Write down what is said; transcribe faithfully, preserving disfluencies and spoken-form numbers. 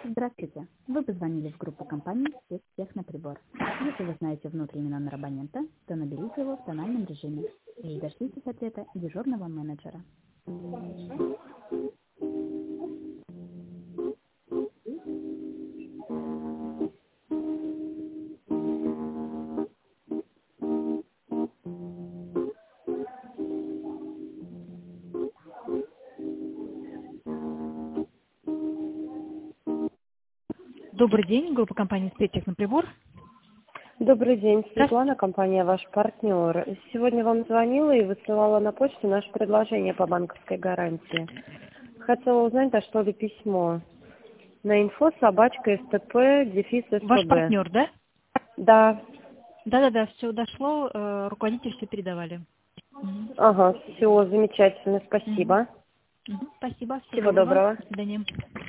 Здравствуйте. Вы позвонили в группу компании «Спецтехноприбор». Если вы знаете внутренний номер абонента, то наберите его в тональном режиме и дождитесь ответа дежурного менеджера. Добрый день, группа компании «Спецтехноприбор». Добрый день, Светлана, компания «Ваш партнер». Сегодня вам звонила и высылала на почту наше предложение по банковской гарантии. Хотела узнать, дошло ли письмо на инфо собачка СТП дефис СПБ. Ваш партнер, да? Да. Да-да-да, все дошло, э, руководитель все передавали. Ага, все, замечательно, спасибо. Мгм. Спасибо, Всего доброго. До свидания.